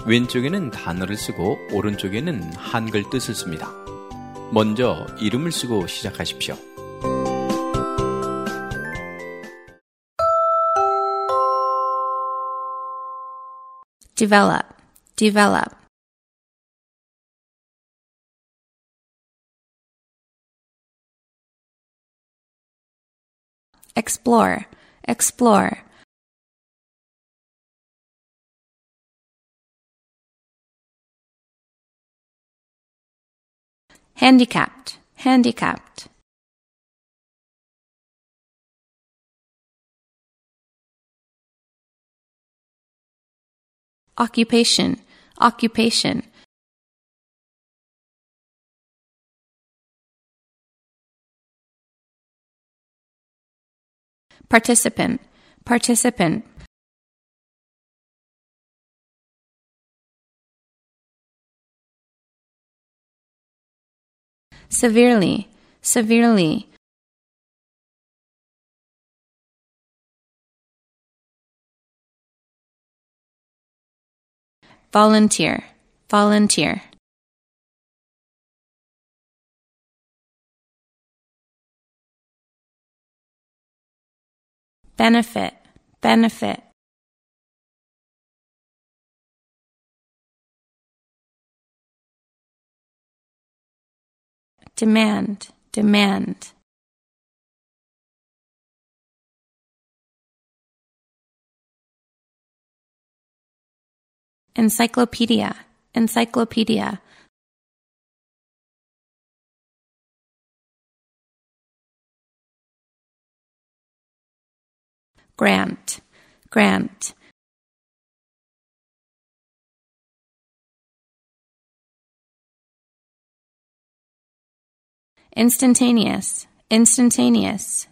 왼쪽에는 단어를 쓰고 오른쪽에는 한글 뜻을 씁니다. 먼저 이름을 쓰고 시작하십시오. develop, develop. explore, explore. handicapped, handicapped. occupation, occupation. participant, participant. severely, severely. volunteer, volunteer. benefit, benefit. demand, demand. encyclopedia, encyclopedia. grant, grant. instantaneous, instantaneous.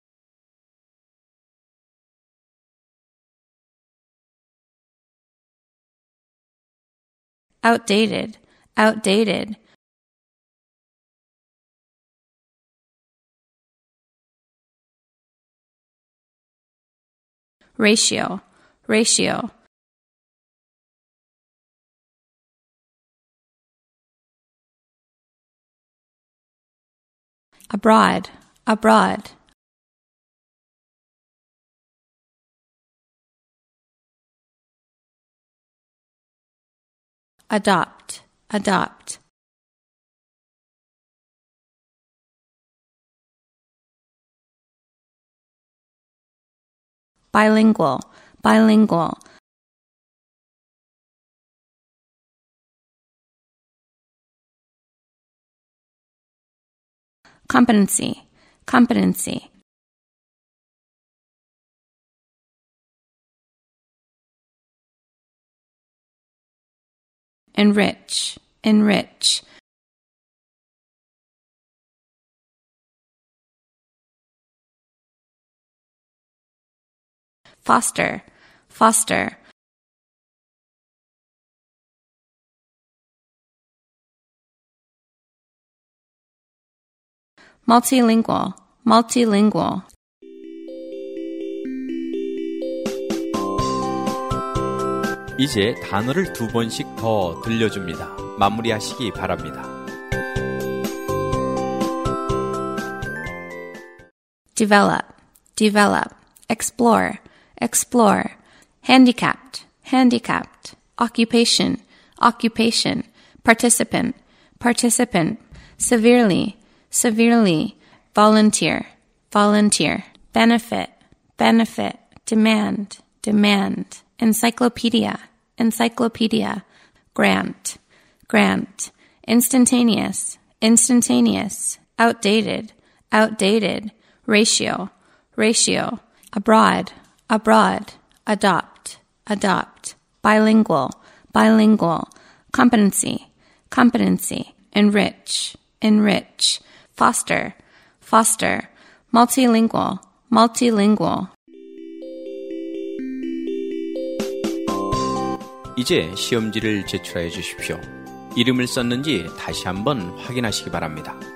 outdated, outdated. ratio, ratio. abroad, abroad. adopt, adopt. bilingual, bilingual. competency, competency. enrich, enrich. foster, foster. multilingual, multilingual. 이제 단어를 2번씩 더 들려줍니다. 마무리하시기 바랍니다. develop, develop. explore, explore. handicapped, handicapped. occupation, occupation. participant, participant. severely, severely. volunteer, volunteer. benefit, benefit. demand, demand. encyclopedia, encyclopedia. grant, grant. instantaneous, instantaneous. outdated, outdated. ratio, ratio. abroad, abroad. adopt, adopt. bilingual, bilingual. competency, competency. enrich, enrich. foster, foster. multilingual, multilingual. 이제 시험지를 제출해 주십시오. 이름을 썼는지 다시 한번 확인하시기 바랍니다.